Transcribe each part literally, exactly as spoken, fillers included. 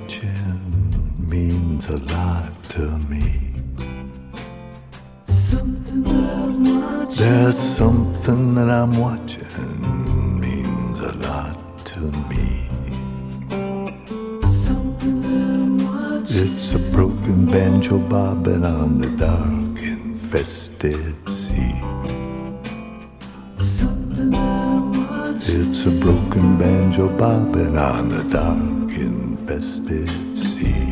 watching means a lot to me. Something that I'm watching. There's something that I'm watching means a lot to me. Something that I'm watching. It's a broken banjo bobbing on the dark infested sea. Something that I'm watching. It's a broken banjo bobbing on the dark infested sea.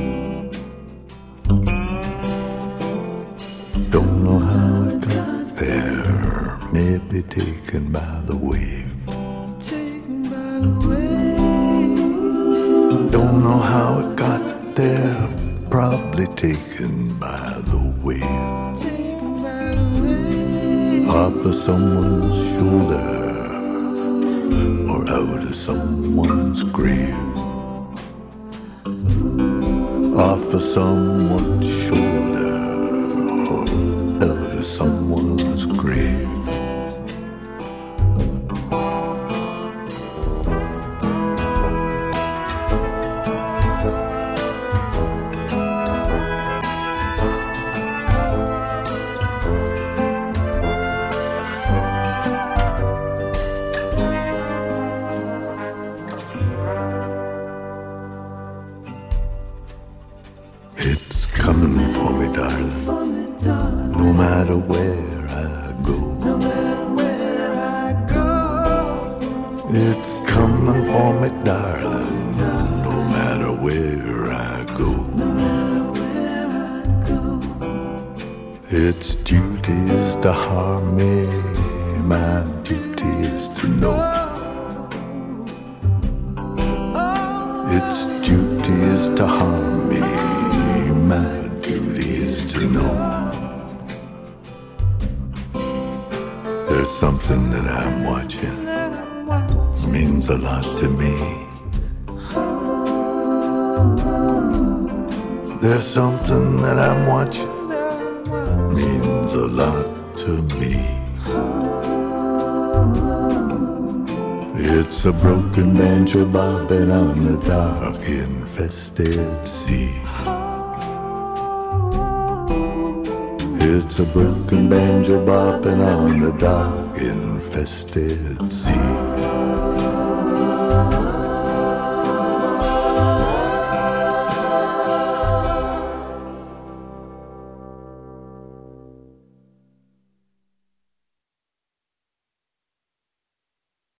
Don't know how it got there, maybe taken by the wave. Taken by the wave. Don't know how it got there, probably taken by the wave. Taken by the wave. Off of someone's shoulder or out of someone's grave. Off of someone's shoulder or out of someone's grave. It's coming for me, darling, For me, darling. no matter where I go. No matter where I go. It's coming for me, darling, no matter where I go. No matter where I go. Its duty is to harm me, my duty is to know. Its duty is to harm me, my duty is to know. There's something that I'm watching, That I'm watching. means a lot to me. There's something that I'm watching, That I'm watching. means a lot to me. It's a broken banjo bobbing on the dark infested sea. It's a broken banjo bobbing on the dark infested sea.